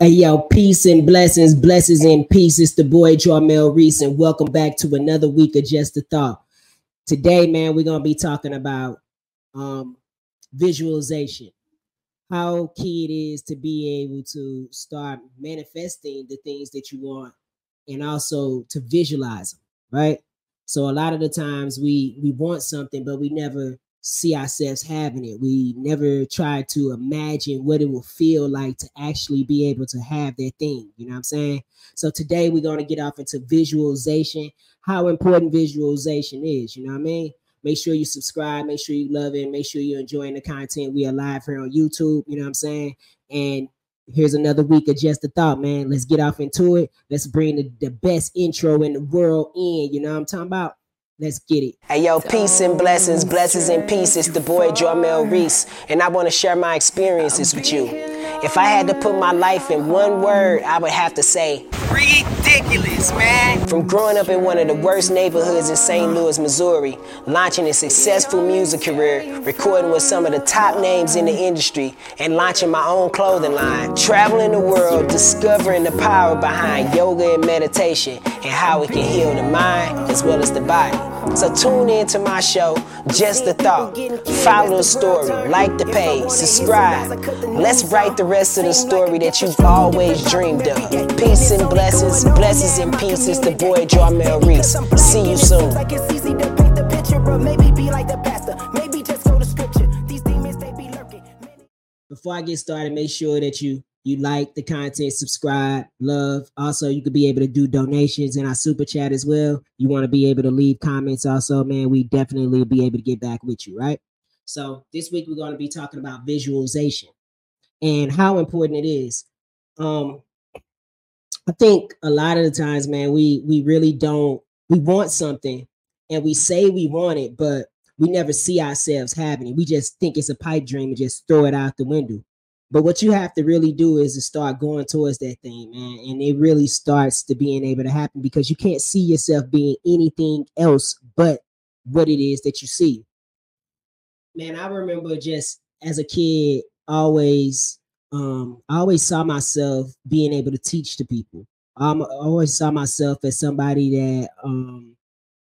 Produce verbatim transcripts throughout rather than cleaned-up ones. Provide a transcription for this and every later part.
Hey yo, peace and blessings, blessings and peace. It's the boy Jarmel Reese, and welcome back to another week of Just a Thought. Today, man, we're gonna be talking about um, visualization. How key it is to be able to start manifesting the things that you want, and also to visualize them, right? So a lot of the times we we want something, but we never see ourselves having it. We never try to imagine what it will feel like to actually be able to have that thing. You know what I'm saying? So today we're going to get off into visualization, how important visualization is. You know what I mean? Make sure you subscribe. Make sure you love it. Make sure you're enjoying the content. We are live here on YouTube. You know what I'm saying? And here's another week of Just a Thought, man. Let's get off into it. Let's bring the, the best intro in the world in. You know what I'm talking about? Let's get it. Hey, yo, peace and blessings, blessings and peace. It's the boy Jarmel Reese, and I want to share my experiences with you. If I had to put my life in one word, I would have to say ridiculous, man. From growing up in one of the worst neighborhoods in Saint Louis, Missouri, launching a successful music career, recording with some of the top names in the industry, and launching my own clothing line, traveling the world, discovering the power behind yoga and meditation, and how it can heal the mind as well as the body. So tune in to my show, Just a Thought. Follow the story, like the page, subscribe. Let's write the rest of the story that you've always dreamed of. Peace and blessings, blessings and peace. It's the boy Jarmel Reese. See you soon. Before I get started, make sure that you you like the content, subscribe, love. Also, you could be able to do donations in our super chat as well. You want to be able to leave comments also, man. We definitely will be able to get back with you, right? So this week we're going to be talking about visualization and how important it is. Um, I think a lot of the times, man, we we really don't, we want something and we say we want it, but we never see ourselves having it. We just think it's a pipe dream and just throw it out the window. But what you have to really do is to start going towards that thing, man. And it really starts to being able to happen because you can't see yourself being anything else but what it is that you see. Man, I remember just as a kid, always, um, I always saw myself being able to teach to people. Um, I always saw myself as somebody that um,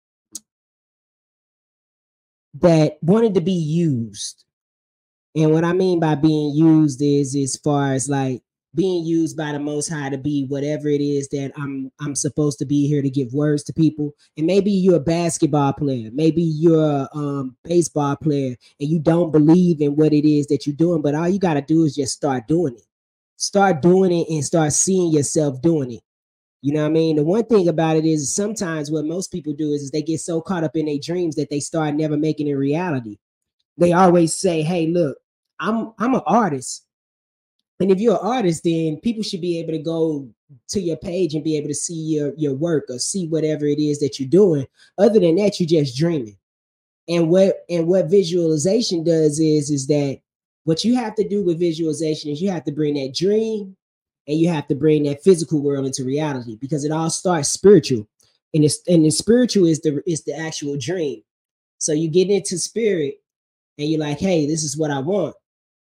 that wanted to be used. And what I mean by being used is as far as like being used by the Most High to be whatever it is that I'm I'm supposed to be here to give words to people. And maybe you're a basketball player, maybe you're a um, baseball player, and you don't believe in what it is that you're doing. But all you got to do is just start doing it. Start doing it and start seeing yourself doing it. You know what I mean? The one thing about it is sometimes what most people do is, is they get so caught up in their dreams that they start never making it reality. They always say, hey, look, I'm I'm an artist. And if you're an artist, then people should be able to go to your page and be able to see your, your work or see whatever it is that you're doing. Other than that, you're just dreaming. And what and what visualization does is, is that what you have to do with visualization is you have to bring that dream and you have to bring that physical world into reality, because it all starts spiritual. And it's and the spiritual is the is the actual dream. So you get into spirit and you're like, hey, this is what I want.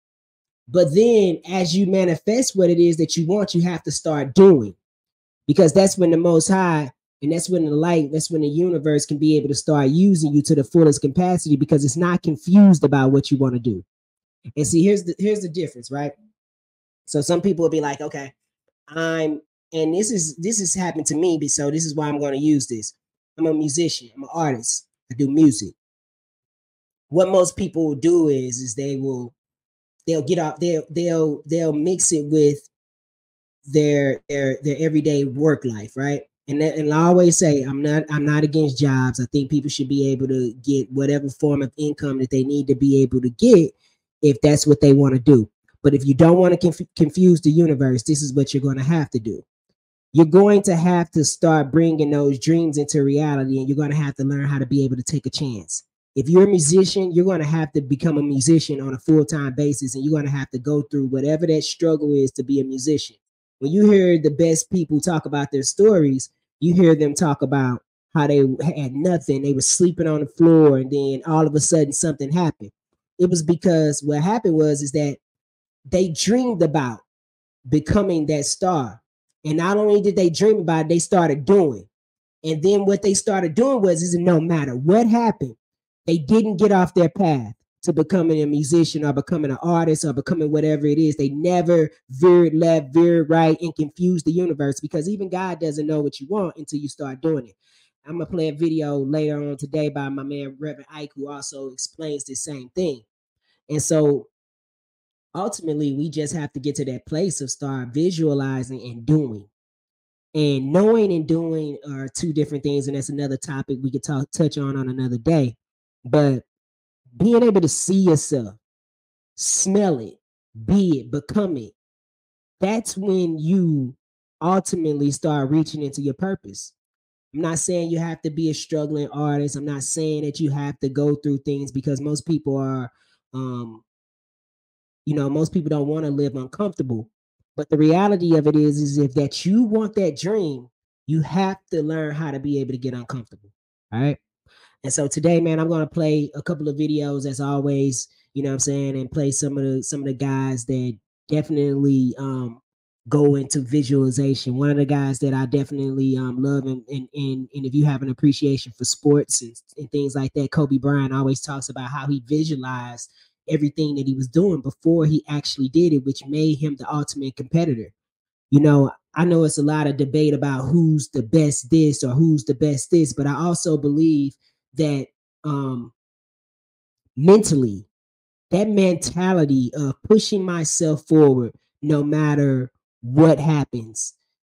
But then as you manifest what it is that you want, you have to start doing, because that's when the Most High and that's when the light, that's when the universe can be able to start using you to the fullest capacity, because it's not confused about what you want to do. And see, here's the here's the difference, right? So some people will be like, okay, I'm, and this is this has happened to me, so this is why I'm going to use this. I'm a musician, I'm an artist, I do music. What most people will do is, is they will they'll get off, they'll they'll they'll mix it with their their their everyday work life, right? And that, and I always say, I'm not I'm not against jobs. I think people should be able to get whatever form of income that they need to be able to get if that's what they want to do. But if you don't want to conf- confuse the universe, this is what you're going to have to do. You're going to have to start bringing those dreams into reality, and you're going to have to learn how to be able to take a chance. If you're a musician, you're going to have to become a musician on a full-time basis, and you're going to have to go through whatever that struggle is to be a musician. When you hear the best people talk about their stories, you hear them talk about how they had nothing. They were sleeping on the floor, and then all of a sudden something happened. It was because what happened was is that they dreamed about becoming that star. And not only did they dream about it, they started doing. And then what they started doing was, is no matter what happened, they didn't get off their path to becoming a musician or becoming an artist or becoming whatever it is. They never veered left, veered right, and confused the universe, because even God doesn't know what you want until you start doing it. I'm going to play a video later on today by my man, Reverend Ike, who also explains the same thing. And so ultimately, we just have to get to that place of start visualizing and doing. And knowing and doing are two different things, and that's another topic we could talk touch on on another day. But being able to see yourself, smell it, be it, become it, that's when you ultimately start reaching into your purpose. I'm not saying you have to be a struggling artist. I'm not saying that you have to go through things, because most people are, um, you know, most people don't want to live uncomfortable. But the reality of it is, is if that you want that dream, you have to learn how to be able to get uncomfortable. All right. And so today, man, I'm going to play a couple of videos as always, you know what I'm saying, and play some of the some of the guys that definitely um, go into visualization. One of the guys that I definitely um, love, and, and, and, and if you have an appreciation for sports and, and things like that, Kobe Bryant always talks about how he visualized everything that he was doing before he actually did it, which made him the ultimate competitor. You know, I know it's a lot of debate about who's the best this or who's the best this, but I also believe that um, mentally, that mentality of pushing myself forward no matter what happens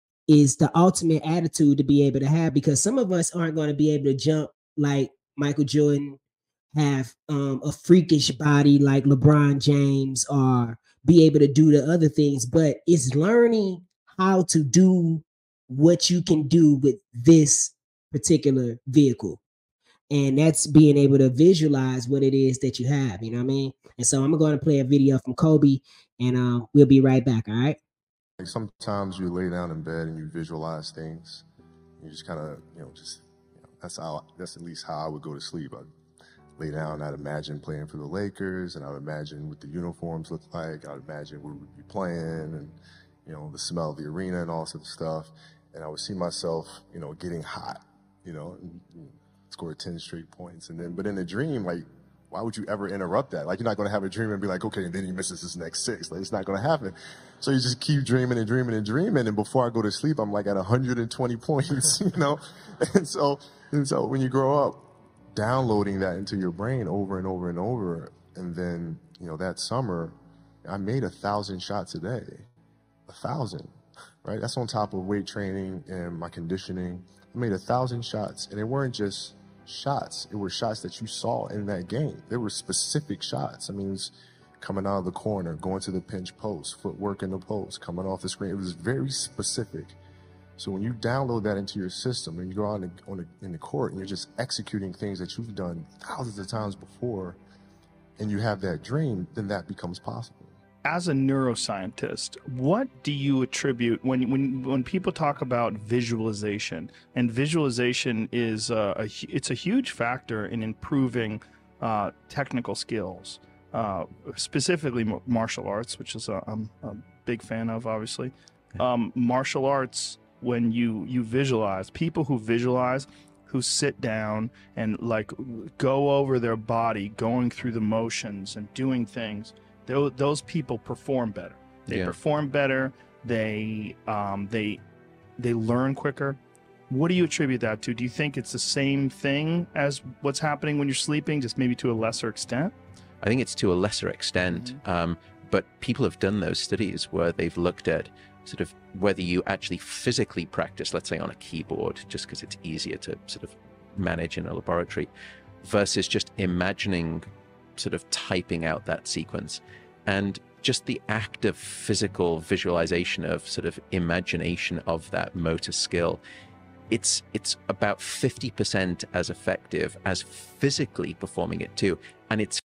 is the ultimate attitude to be able to have, because some of us aren't going to be able to jump like Michael Jordan, have um, a freakish body like LeBron James, or be able to do the other things, but it's learning how to do what you can do with this particular vehicle. And that's being able to visualize what it is that you have, you know what I mean? And so I'm going to play a video from Kobe, and uh, we'll be right back, all right? Like sometimes you lay down in bed and you visualize things. You just kind of, you know, just, you know, that's how, that's at least how I would go to sleep. I'd lay down, I'd imagine playing for the Lakers, and I would imagine what the uniforms look like. I'd imagine where we'd be playing, and, you know, the smell of the arena and all sorts of stuff. And I would see myself, you know, getting hot, you know, and, and score ten straight points. And then, but in a dream, like, why would you ever interrupt that? Like, you're not going to have a dream and be like, okay, and then he misses his next six. Like, it's not going to happen. So you just keep dreaming and dreaming and dreaming. And before I go to sleep, I'm like at one hundred twenty points, you know? And so, and so when you grow up, downloading that into your brain over and over and over. And then, you know, that summer, I made a thousand shots a day, a thousand, right? That's on top of weight training and my conditioning. I made a thousand shots, and they weren't just shots. It were shots that you saw in that game. There were specific shots. I mean, it was coming out of the corner, going to the pinch post, footwork in the post, coming off the screen. It was very specific. So when you download that into your system and you go out in the, on the, in the court and you're just executing things that you've done thousands of times before, and you have that dream, then that becomes possible. As a neuroscientist, what do you attribute when when when people talk about visualization? And visualization is uh, a it's a huge factor in improving uh, technical skills, uh, specifically martial arts, which is a, I'm a big fan of, obviously. Um, martial arts, when you you visualize, people who visualize, who sit down and like go over their body, going through the motions and doing things, those people perform better. They yeah. perform better. They um, they they learn quicker. What do you attribute that to? Do you think it's the same thing as what's happening when you're sleeping, just maybe to a lesser extent? I think it's to a lesser extent, mm-hmm. um, but people have done those studies where they've looked at sort of whether you actually physically practice, let's say on a keyboard, just because it's easier to sort of manage in a laboratory, versus just imagining sort of typing out that sequence. And just the act of physical visualization, of sort of imagination of that motor skill, it's it's about fifty percent as effective as physically performing it too. And it's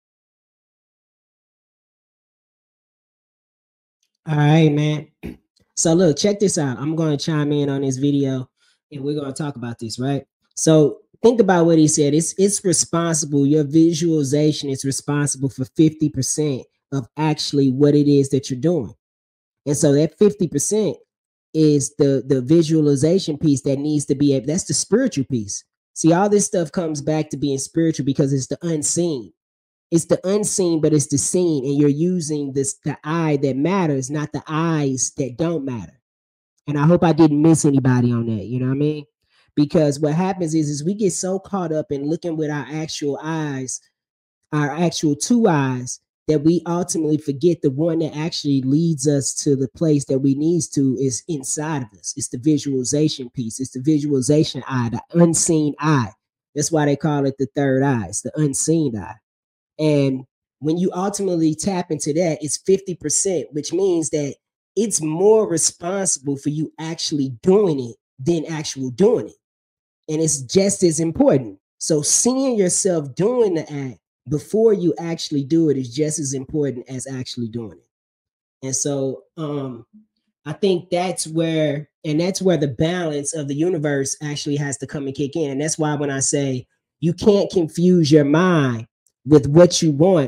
all right, man. So look, check this out. I'm going to chime in on this video and we're going to talk about this, right? So think about what he said. It's it's responsible. Your visualization is responsible for fifty percent of actually what it is that you're doing. And so that fifty percent is the the visualization piece that needs to be able, that's the spiritual piece. See, all this stuff comes back to being spiritual because it's the unseen. It's the unseen, but it's the seen, and you're using this the eye that matters, not the eyes that don't matter. And I hope I didn't miss anybody on that. You know what I mean? Because what happens is, is we get so caught up in looking with our actual eyes, our actual two eyes, that we ultimately forget the one that actually leads us to the place that we need to is inside of us. It's the visualization piece. It's the visualization eye, the unseen eye. That's why they call it the third eye. It's the unseen eye. And when you ultimately tap into that, it's fifty percent, which means that it's more responsible for you actually doing it than actual doing it. And it's just as important. So seeing yourself doing the act before you actually do it is just as important as actually doing it. And so um, I think that's where, and that's where the balance of the universe actually has to come and kick in. And that's why when I say you can't confuse your mind with what you want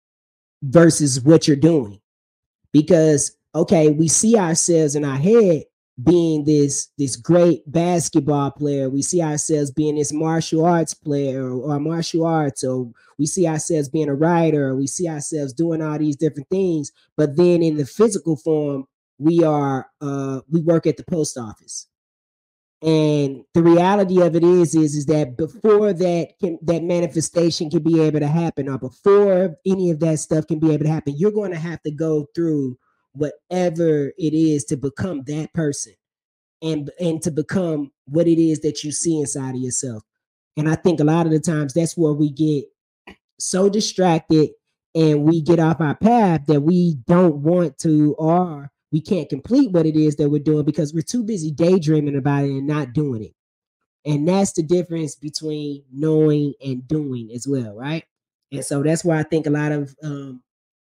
versus what you're doing. Because, okay, we see ourselves in our head being this this great basketball player. We see ourselves being this martial arts player or, or martial arts, or we see ourselves being a writer, or we see ourselves doing all these different things. But then in the physical form, we are uh, we work at the post office. And the reality of it is, is, is that before that can, that manifestation can be able to happen, or before any of that stuff can be able to happen, you're going to have to go through whatever it is to become that person, and and to become what it is that you see inside of yourself. And I think a lot of the times that's where we get so distracted and we get off our path that we don't want to, or we can't complete what it is that we're doing because we're too busy daydreaming about it and not doing it. And that's the difference between knowing and doing as well, right? And so that's why I think a lot of um,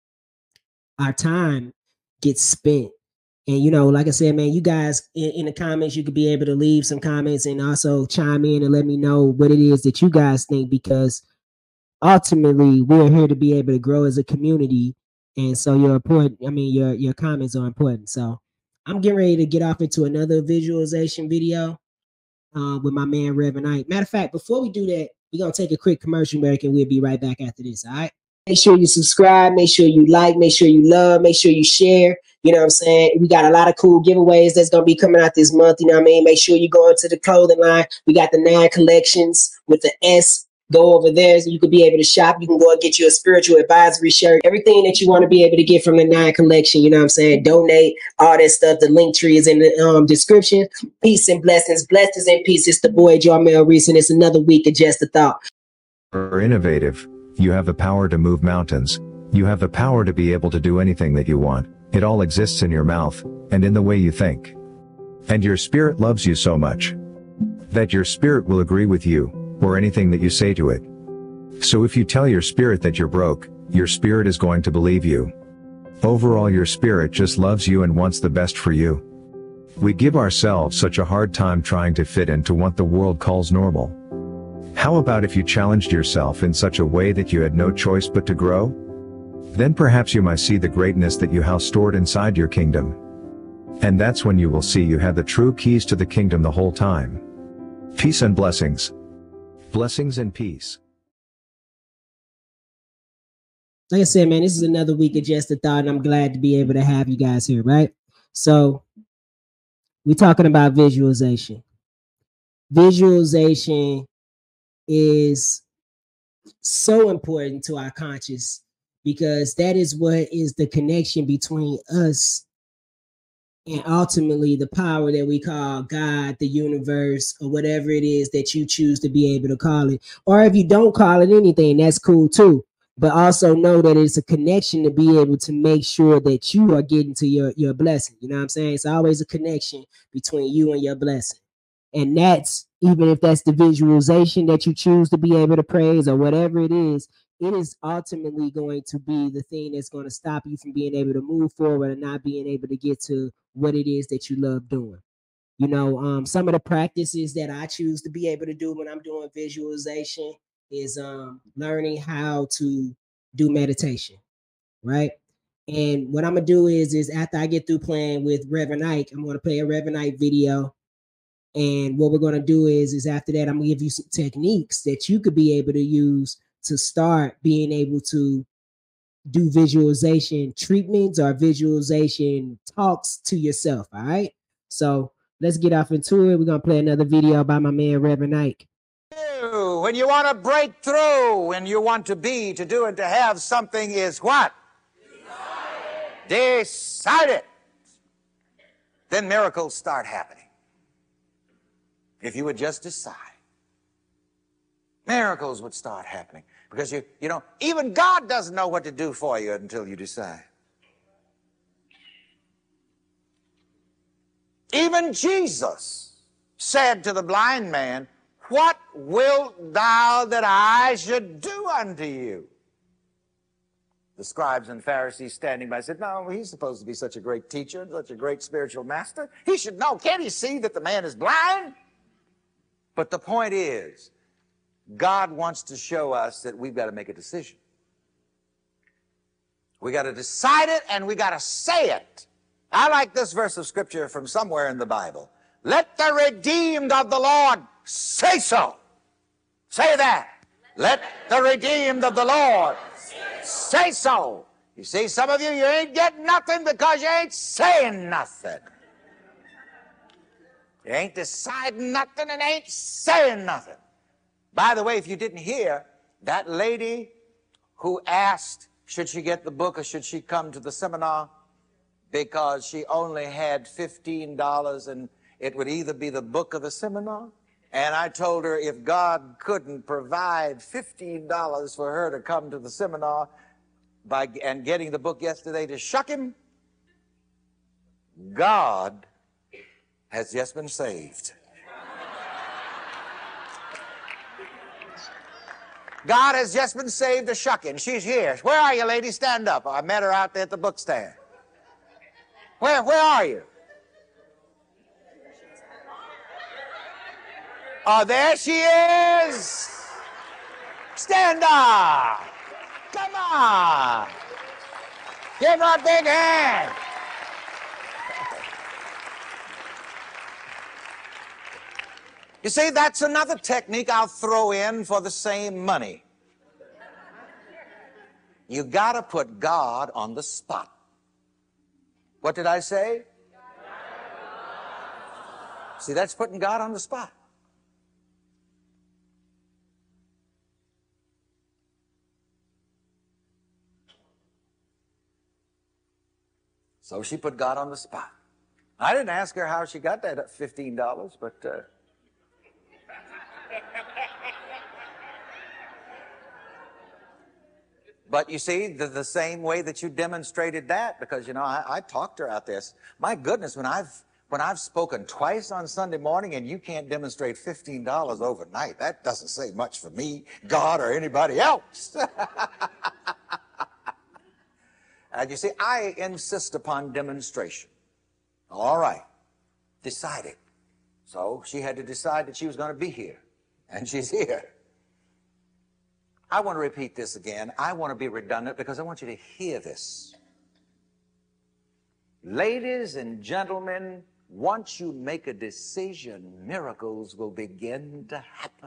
our time gets spent. And, you know, like I said, man, you guys in, in the comments, you could be able to leave some comments and also chime in and let me know what it is that you guys think, because ultimately we're here to be able to grow as a community. And so your important, I mean, your, your comments are important. So I'm getting ready to get off into another visualization video uh, with my man, Reverend Knight. Matter of fact, before we do that, we're going to take a quick commercial break and we'll be right back after this. All right. Make sure you subscribe, make sure you like, make sure you love, make sure you share. You know what I'm saying? We got a lot of cool giveaways that's going to be coming out this month. You know what I mean? Make sure you go into the clothing line. We got the nine collections with the S. Go over there so you could be able to shop. You can go and get you a spiritual advisory shirt. Everything that you want to be able to get from the nine collection. You know what I'm saying? Donate, all that stuff. The link tree is in the um, description. Peace and blessings. Blessings and peace. It's the boy, Jarmel Reese, and it's another week of Just a Thought. Are innovative. You have the power to move mountains. You have the power to be able to do anything that you want. It all exists in your mouth, and in the way you think. And your spirit loves you so much that your spirit will agree with you, or anything that you say to it. So if you tell your spirit that you're broke, your spirit is going to believe you. Overall, your spirit just loves you and wants the best for you. We give ourselves such a hard time trying to fit into what the world calls normal. How about if you challenged yourself in such a way that you had no choice but to grow? Then perhaps you might see the greatness that you have stored inside your kingdom. And that's when you will see you had the true keys to the kingdom the whole time. Peace and blessings. Blessings and peace. Like I said, man, this is another week of Just a Thought, and I'm glad to be able to have you guys here, right? So we're talking about visualization. Visualization is so important to our conscious, because that is what is the connection between us and ultimately the power that we call God, the universe, or whatever it is that you choose to be able to call it. Or if you don't call it anything, that's cool too. But also know that it's a connection to be able to make sure that you are getting to your, your blessing. You know what I'm saying? It's always a connection between you and your blessing. And that's, even if that's the visualization that you choose to be able to praise or whatever it is, it is ultimately going to be the thing that's going to stop you from being able to move forward and not being able to get to what it is that you love doing. You know, um, some of the practices that I choose to be able to do when I'm doing visualization is um, learning how to do meditation, right? And what I'm gonna do is, is after I get through playing with Reverend Ike, I'm gonna play a Reverend Ike video. And what we're gonna do is, is after that, I'm gonna give you some techniques that you could be able to use to start being able to do visualization treatments or visualization talks to yourself. All right. So let's get off into it. We're gonna play another video by my man Reverend Ike. When you want to break through, when you want to be, to do, and to have something is what? Decide. Decide it. Then miracles start happening. If you would just decide, miracles would start happening. Because you, you know, even God doesn't know what to do for you until you decide. Even Jesus said to the blind man, "What wilt thou that I should do unto you?" The scribes and Pharisees standing by said, "No, he's supposed to be such a great teacher, such a great spiritual master. He should know. Can't he see that the man is blind?" But the point is, God wants to show us that we've got to make a decision. We got to decide it, and we got to say it. I like this verse of scripture from somewhere in the Bible. Let the redeemed of the Lord say so. Say that. Let the redeemed of the Lord say so. You see, some of you, you ain't getting nothing because you ain't saying nothing. You ain't deciding nothing and ain't saying nothing. By the way, if you didn't hear, that lady who asked, should she get the book or should she come to the seminar? Because she only had fifteen dollars and it would either be the book or the seminar. And I told her if God couldn't provide fifteen dollars for her to come to the seminar by and getting the book yesterday to shuck him, God has just been saved. God has just been saved to shucking. She's here. Where are you, lady? Stand up. I met her out there at the book stand. Where, where are you? Oh, there she is. Stand up. Come on. Give her a big hand. You see, that's another technique I'll throw in for the same money. You got to put God on the spot. What did I say? See, that's putting God on the spot. So she put God on the spot. I didn't ask her how she got that fifteen dollars, but... Uh, But you see, the, the same way that you demonstrated that, because, you know, I, I talked to her out there. My goodness, when I've, when I've spoken twice on Sunday morning and you can't demonstrate fifteen dollars overnight, that doesn't say much for me, God, or anybody else. And you see, I insist upon demonstration. All right, decided. So she had to decide that she was going to be here, and she's here. I want to repeat this again. I want to be redundant because I want you to hear this. Ladies and gentlemen, once you make a decision, miracles will begin to happen.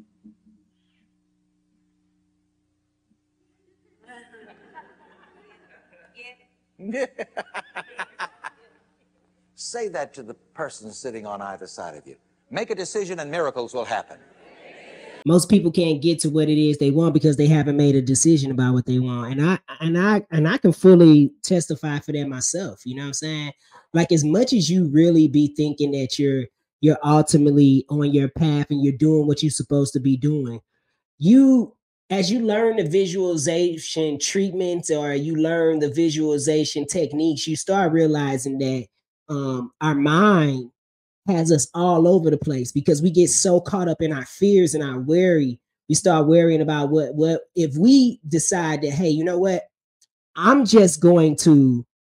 Say that to the person sitting on either side of you. Make a decision and miracles will happen. Most people can't get to what it is they want because they haven't made a decision about what they want. And I and I and I can fully testify for that myself. You know what I'm saying? Like, as much as you really be thinking that you're you're ultimately on your path and you're doing what you're supposed to be doing, you as you learn the visualization treatments or you learn the visualization techniques, you start realizing that um, our mind has us all over the place because we get so caught up in our fears and our worry. We start worrying about what, what if we decide that, hey, you know what? I'm just going to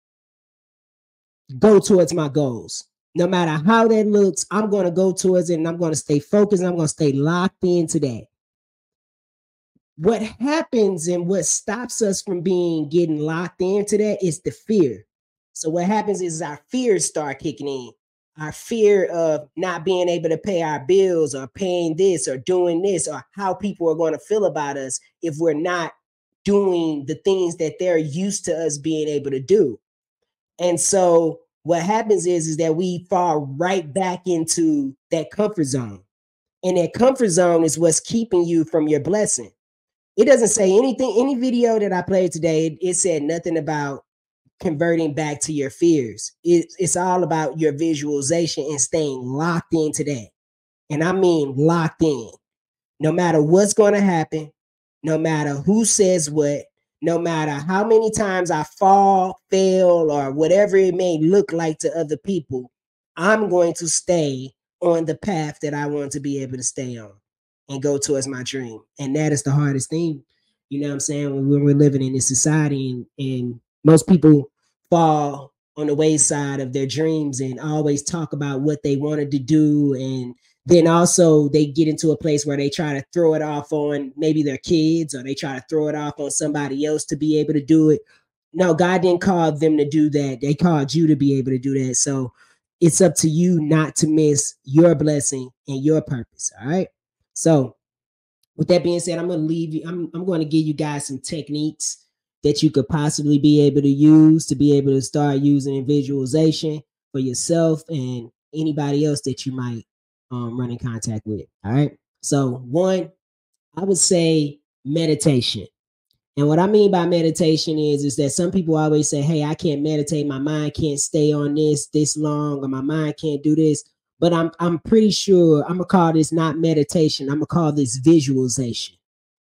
go towards my goals. No matter how that looks, I'm going to go towards it and I'm going to stay focused and I'm going to stay locked into that. what happens and what stops us from being getting locked into that is the fear. So what happens is our fears start kicking in. Our fear of not being able to pay our bills or paying this or doing this or how people are going to feel about us if we're not doing the things that they're used to us being able to do. And so what happens is, is that we fall right back into that comfort zone. And that comfort zone is what's keeping you from your blessing. It doesn't say anything, any video that I played today, it, it said nothing about converting back to your fears. It, it's all about your visualization and staying locked into that. And I mean locked in. No matter what's going to happen, no matter who says what, no matter how many times I fall, fail, or whatever it may look like to other people, I'm going to stay on the path that I want to be able to stay on and go towards my dream. And that is the hardest thing, you know what I'm saying, when we're living in this society, and, and most people fall on the wayside of their dreams and always talk about what they wanted to do. And then also they get into a place where they try to throw it off on maybe their kids, or they try to throw it off on somebody else to be able to do it. No, God didn't call them to do that. They called you to be able to do that. So it's up to you not to miss your blessing and your purpose. All right. So with that being said, I'm going to leave you. I'm, I'm going to give you guys some techniques that you could possibly be able to use to be able to start using in visualization for yourself and anybody else that you might um, run in contact with. All right. So one, I would say meditation. And what I mean by meditation is, is that some people always say, hey, I can't meditate. My mind can't stay on this this long, or my mind can't do this. But I'm I'm pretty sure I'm going to call this not meditation. I'm going to call this visualization.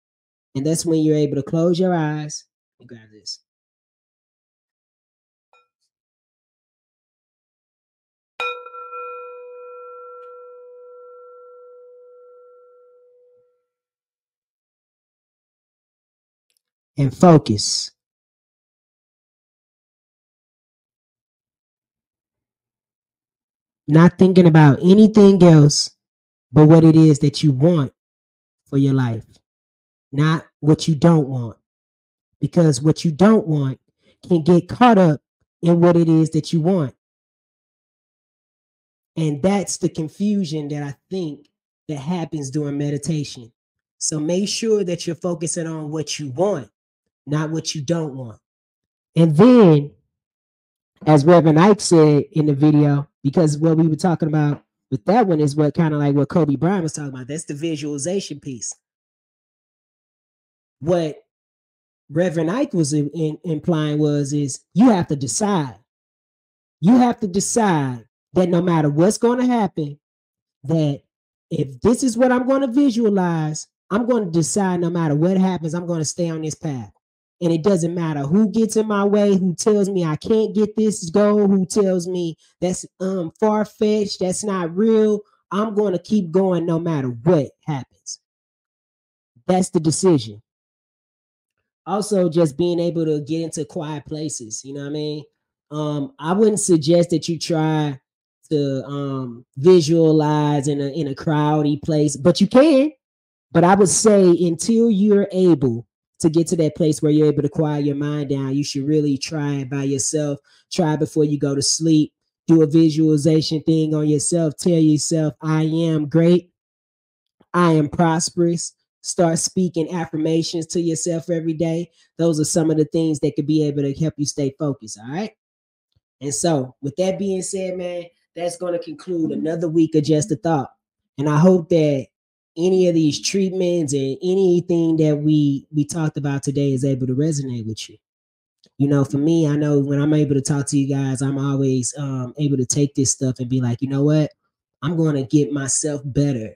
And that's when you're able to close your eyes. Let me grab this. And focus. Not thinking about anything else but what it is that you want for your life, not what you don't want. Because what you don't want can get caught up in what it is that you want. And that's the confusion that I think that happens during meditation. So make sure that you're focusing on what you want, not what you don't want. And then, as Reverend Ike said in the video, because what we were talking about with that one is what kind of like what Kobe Bryant was talking about. That's the visualization piece. What Reverend Ike was in, in, implying was is you have to decide. You have to decide that no matter what's going to happen, that if this is what I'm going to visualize, I'm going to decide no matter what happens, I'm going to stay on this path. And it doesn't matter who gets in my way, who tells me I can't get this goal, who tells me that's um, far-fetched, that's not real. I'm going to keep going no matter what happens. That's the decision. Also, just being able to get into quiet places, you know what I mean? Um, I wouldn't suggest that you try to um, visualize in a, in a crowded place, but you can. But I would say until you're able to get to that place where you're able to quiet your mind down, you should really try it by yourself. Try before you go to sleep. Do a visualization thing on yourself. Tell yourself, I am great. I am prosperous. Start speaking affirmations to yourself every day. Those are some of the things that could be able to help you stay focused. All right. And so with that being said, man, that's going to conclude another week of Just a Thought. And I hope that any of these treatments and anything that we we talked about today is able to resonate with you. You know, for me, I know when I'm able to talk to you guys, I'm always um, able to take this stuff and be like, you know what? I'm going to get myself better.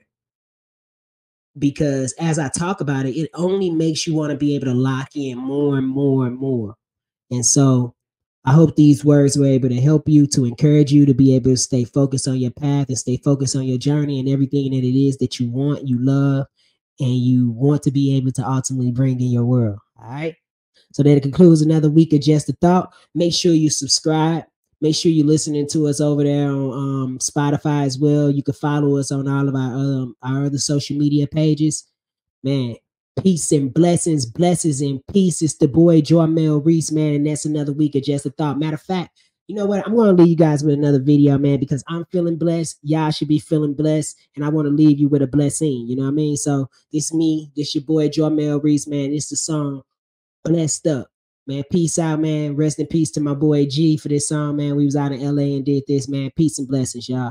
Because as I talk about it, it only makes you want to be able to lock in more and more and more. And so I hope these words were able to help you, to encourage you to be able to stay focused on your path and stay focused on your journey and everything that it is that you want, you love, and you want to be able to ultimately bring in your world. All right. So that concludes another week of Just a Thought. Make sure you subscribe. Make sure you're listening to us over there on um, Spotify as well. You can follow us on all of our um, our other social media pages. Man, Peace and blessings, blessings and peace. It's the boy Jarmel Reese, man, and that's another week of Just a Thought. Matter of fact, you know what? I'm going to leave you guys with another video, man, because I'm feeling blessed. Y'all should be feeling blessed, and I want to leave you with a blessing. You know what I mean? So this me, this your boy Jarmel Reese, man. It's the song Blessed Up. Man, peace out, man. Rest in peace to my boy G for this song, man. We was out in L A and did this, man. Peace and blessings, y'all.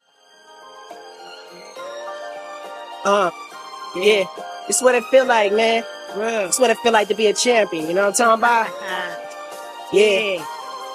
Uh, yeah. It's what it feel like, man. It's what it feel like to be a champion. You know what I'm talking about? Yeah.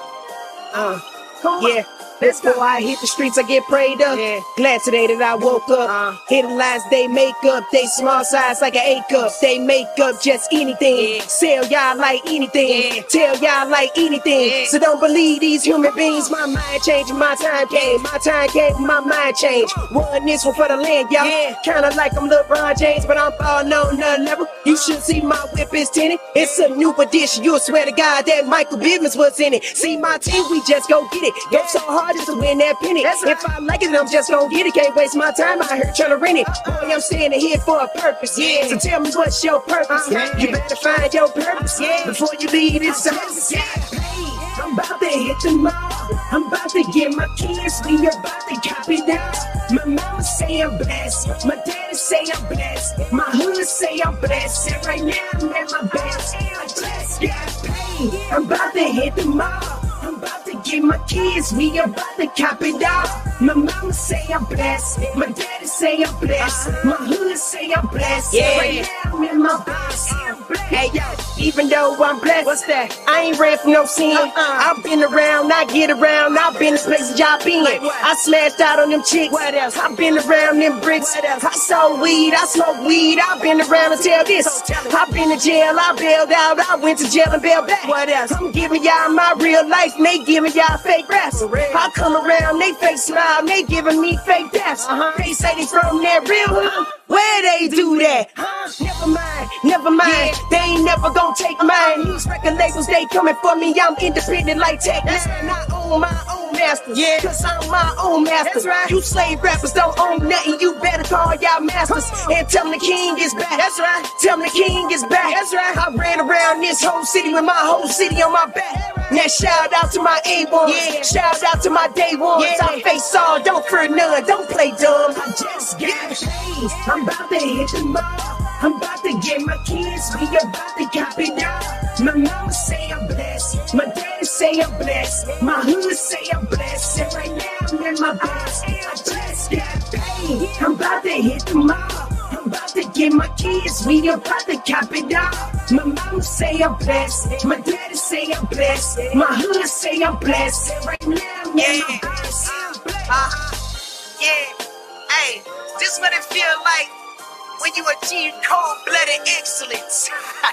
Uh, yeah. Before I hit the streets, I get prayed up. Yeah. Glad today that I woke up. Uh, Hidden lines, they make up. They small size like an A cup. They make up just anything. Yeah. Sell y'all like anything. Yeah. Tell y'all like anything. Yeah. So don't believe these human beings. My mind changed, my time came. My time came, my mind changed. Won this one for the land, y'all. Yeah. Kinda like I'm LeBron James, but I'm falling on another level. You should see my whip is tinted. It's a new edition. You'll swear to God that Michael Bivens was in it. See my team, we just go get it. Go so hard just to win that penny. Right. If I like it, I'm just gonna get it. Can't waste my time out here trying to rent it. Boy, I'm standing here for a purpose. Yeah. So tell me what's your purpose. Uh-huh. You better find your purpose. Yeah. Before you leave this service. Yeah. Hey, I'm about to hit the mall. I'm about to get my kids. We about to copy that. My mama say I'm blessed. My daddy say I'm blessed. My hood say I'm blessed. And right now I'm at my best. I'm blessed. Yeah. Hey, I'm about to hit the mall. I'm about to get my kids, we about to cop it off. My mama say I'm blessed, my daddy say I'm blessed, my hood say I'm blessed. Yeah. Right now I'm in my best. Hey yo, even though I'm blessed, what's that? I ain't ran from no sin. Uh-uh. I've been around, I get around. I've been to places y'all been. Like I smashed out on them chicks. What else? I've been around them bricks. What else? I sold weed, I smoked weed. I've been around to tell this. So tell I've been to jail, I bailed out. I went to jail and bailed back. What else? I'm giving y'all my real life. They giving y'all fake raps. I come around, they fake smile, they giving me fake deaths. Uh-huh. They say they from that real hood. Where they do that? Huh? Never mind, never mind. Yeah. They ain't never gonna take mine. These record labels, they coming for me. I'm independent like Tech Nine. I own my own master. Yeah, cause I'm my own master. That's right. You slave rappers don't own nothing. You better call y'all masters and tell them the king is back. That's right. Tell them the king is back. That's right. I ran around this whole city with my whole city on my back. Now shout out to my A ones. Yeah. Shout out to my day ones. Yeah. I face all, don't fear none, don't play dumb. I just got paid. I'm about to hit the mall. I'm about to get my kids. We about to cop it out. My mama say I'm blessed. My daddy say I'm blessed. My hood say I'm blessed. And right now I'm in my best. I just got paid. I'm about to hit the mall. I'm about to get my kids, we about to cop it off. My mama say I'm blessed, my daddy say I'm blessed, my hood say I'm blessed. And right now, I'm yeah. in my best. Uh-huh. Yeah. Hey, this what it feel like when you achieve cold-blooded excellence.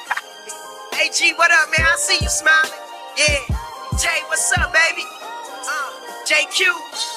Hey, G, what up, man? I see you smiling. Yeah. Jay, what's up, baby? Uh, J Q,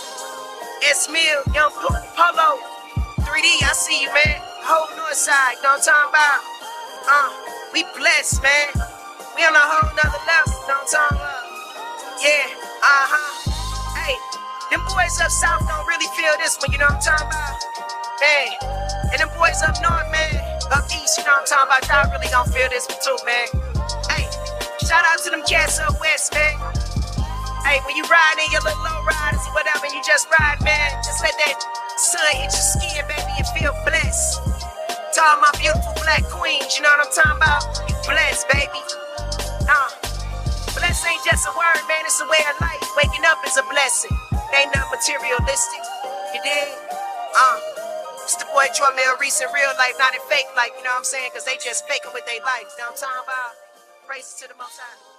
S-Mill, Young Polo, three D, I see you, man. Whole north side, you know what I'm talking about? Uh, we blessed, man. We on a whole nother level, you know what I'm talking about? Yeah, uh-huh. Hey, them boys up south don't really feel this one, you know what I'm talking about? Man, and them boys up north, man, up east, you know what I'm talking about? Y'all really don't feel this one too, man. Hey, shout out to them cats up west, man. Hey, when you ride in your little low riders or whatever, you just ride, man, just let that sun hit your skin, baby, and feel blessed. To all my beautiful black queens, you know what I'm talking about? You blessed, baby. Nah, blessed ain't just a word, man, it's a way of life. Waking up is a blessing. It ain't nothing materialistic, you dig? Uh, it's the boy Jarmel Reese in real life, not in fake life, you know what I'm saying? Cause they just faking with their life, you know what I'm talking about? Praises to the Most High.